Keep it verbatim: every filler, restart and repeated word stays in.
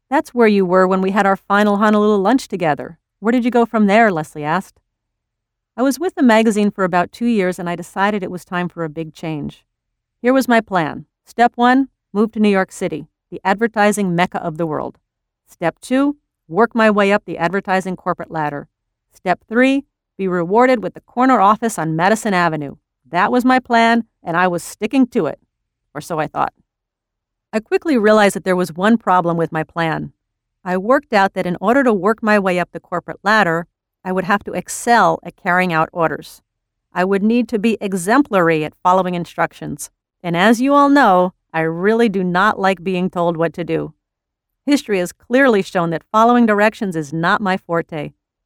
That's where you were when we had our final Honolulu lunch together. Where did you go from there? Leslie asked. I was with the magazine for about two years and I decided it was time for a big change. Here was my plan. Step one, move to New York City, the advertising mecca of the world. Step two, work my way up the advertising corporate ladder. Step three, be rewarded with the corner office on Madison Avenue. That was my plan, and I was sticking to it. Or so I thought. I quickly realized that there was one problem with my plan. I worked out that in order to work my way up the corporate ladder, I would have to excel at carrying out orders. I would need to be exemplary at following instructions. And as you all know, I really do not like being told what to do. History has clearly shown that following directions is not my forte.